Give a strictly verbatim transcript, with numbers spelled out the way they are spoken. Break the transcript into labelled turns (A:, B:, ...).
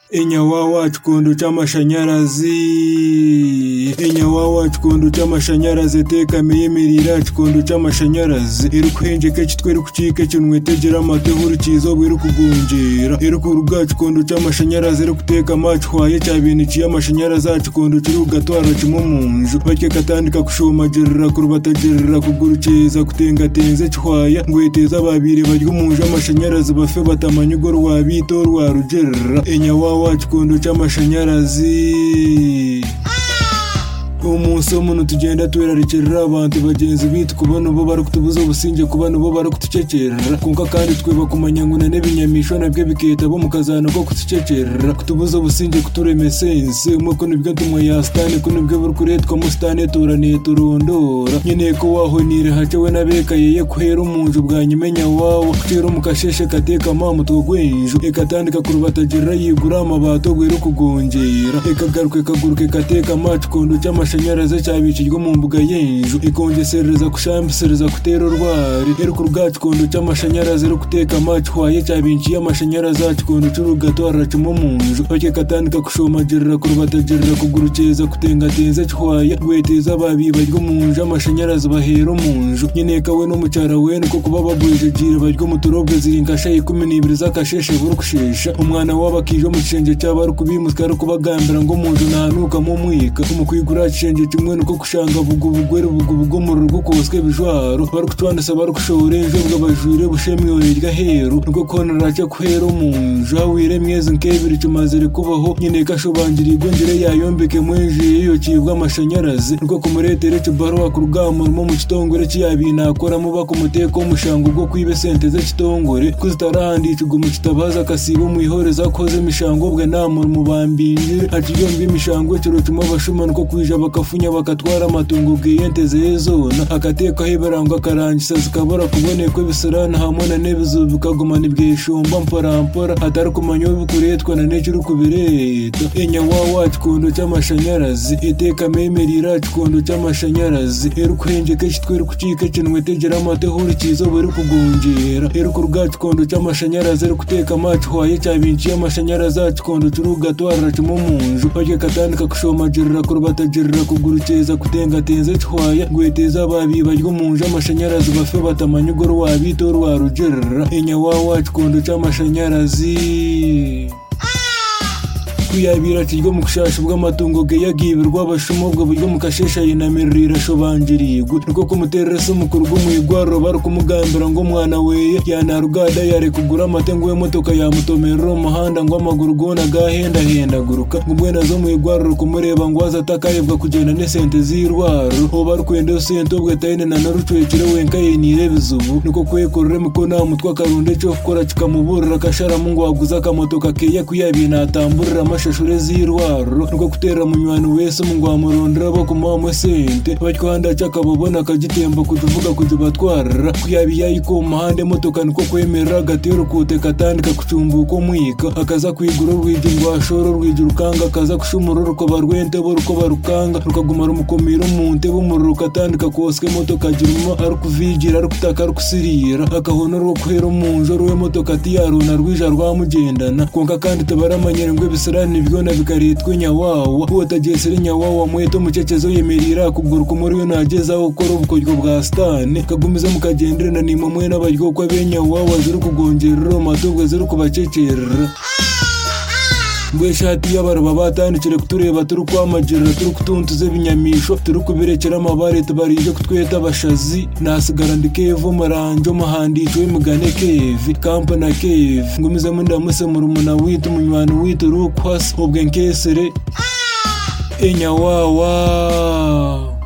A: Enyawawa chikondo cy'amashanyarazi Enyawawa chikondo cy'amashanyarazi tekame yemerira chikondo cy'amashanyarazi iri kwenjeke kitwere kucike kinwetegera amatehuri kizo bwiri kugunjira iri kuruga chikondo cy'amashanyarazi iri kuteka machwaye cyabini cy'amashanyarazi chikondo kiri kugatwara kimo munju bake katandika kushomagirira kurubatagerera kugurukeza kutengatenze chwaya ngweteza babiri baryo munju amashanyarazi bafe batamanyugo rwabito rwa rugerera Enyawawa chikondo cy'amashanyarazi umunsi umuntu tugenda twerarekerera abantu bagenzi bitu kubona bo bari kutubuza ubusinge kubana bo bari kutucekerera kunka kandi tweba kumanyanguna n'ebinyamisho nabyo biketa bo mukazana ko kutucekerera kutubuza ubusinge kuturemesense umwe nibyo tumwe ya stane ko nibyo buri kuretwa mu stane turane turondora nyine ko waho nire hace we nabekaye ye kuhera umunju bwa nyimenya wawo kero mukasheshe kateka mamu tugwenju ekatandika kurubatagira yigura amabato gwero kugongera ekagaruke kaguruke kateka macu kondo cy'ama amashanyarazi cyabicirwa mu mbuga y'enju ikongesereza kushambisereza kutera urwari eri ku rwacu kondo cy'amashanyarazi eri kuteka amacu hwaye cyabinciye amashanyarazi acu kondo cy'urugato aracimo mu nju bake katandika kushomagerera kurubatagerera kugurukeza kutengatenza cyhwaye gweteza babiba ryo mu nju amashanyarazi bahero mu nju nyine kawe no mucara wene ko kuba bagwejegira baryo mu turobwe zirinkasha ikumi n'ibiri z'akasheshe buri kushesha umwana w'abakije mu kishenge cy'abari kubimuswa ari kubagambira ngo mu nju nahanuka mu mwika umukwigura chenge kimwe nuko kushanga bugu bugwere bugu bugomoro gukoswe bijwaro bari kutwandasa bari kushore ejo bw'abajure bushemwe rya heru nuko konera cyo kuhera umunju awire mweze nkebiri cyumazire kubaho nyine kashobangira igongere yayombeke mwenje iyo kibwa amashanyarazi nuko kumuretere cyubaro ku rugamo mu kitongore cyabina akora mu bakumuteko mushango bwo kwibe sente ze kitongore kuzitarahandi cyugo mu kitabaza kasibo mu ihoreza koze mishango bwe namur mu bambinje atiyombi mishango cyoro cyuma bashuma nuko kwija bakafunya bakatwara amatungo bwiyenteze zona akateka hebaranga akarangisa zikabora kuboneka bisarana hamwe n'ebizo bikagumana ibwishomba mparampara atari kumanyo bikuretwa na necuru kubireta Enyawawa chikondo cy'amashanyarazi iteka memerira chikondo cy'amashanyarazi eri kwenjeke kitwere kucike kinwetegera amatehuri kizo bari kugunjira eri ku rwacu kondo cy'amashanyarazi eri kuteka amacu hwaye cyabinciye amashanyarazi chikondo cy'urugatwara kimo munju bake katandika kushomagirira kurubatagira kugurukeza kutengatenze cyhwaya gweteza babiba ryo munju amashanyarazi bafe batamanyugo rwabito rwa rugerera Enyawawa chikondo cy'amashanyarazi kuyabira kiryo mu kushasha bw'amatungo ge yagibirwa abashumo bwo buryo mukashesha yinamirira shobanjirigo nuko kumuterera mukuru gwo mu igwaro bari kumugambira ngo mwana weye yana rugada yare kugura amatengo y'imotoka ya mutomerero muhanda ngo amaguru gona gahenda henda guruka ngubwena zo mu igwaro kumureba ngo azatakarebwa kugenda ne sente zirwaro ho bari kwenda sente ubwo tayine na narucwekire wenka yenire bizubu nuko kwekorere mukona mutwa karunde cyo gukora kikamuburira kashara mu ngo waguza kamotoka ke yakuyabina atamburira shashure zirwaro nuko kutera munywano wese mu ngwamurondera bo kumamwe sente bakwanda cyakabobona kagitemba kutuvuga kujubatwara kuyabi yayiko mahande motoka niko kwemera gatero kote katandika kucumbuko mwika akaza kwigura rwije ngwashoro rwije rukanga akaza kushumuroro ko barwente bo ruko barukanga rukagumara umukomiro mu ntebo mururo katandika koske motoka girimo ari kuvigira ari kutaka ari kusirira akahona ro kwera mu njoro we motoka tiyaruna rwije rwamugendana konka kandi tabaramanyere ngwe bisara nibigona bikaritwa Enyawawa utagesera Enyawawa mweto mucecezo yemerira kuguruka muri yo nageza ukora ubukoryo bwa stane kagumiza mukagendera na nimo mwe n'abaryo kwa b'Enyawawa ziri kugongerera amatungo ziri kubacecerera ngwe shati y'abaroba batandikire kutureba turi kwamagirira turi kutuntuze binyamisho turi kubirekera amabare tubarije kutweta abashazi nasigara ndikevo maranjo mahandicwe mugane kevi kampana kevi ngumize mu ndamuse mu rumuna witu munywano witu rukwasa ubwe nkesere Enyawawa.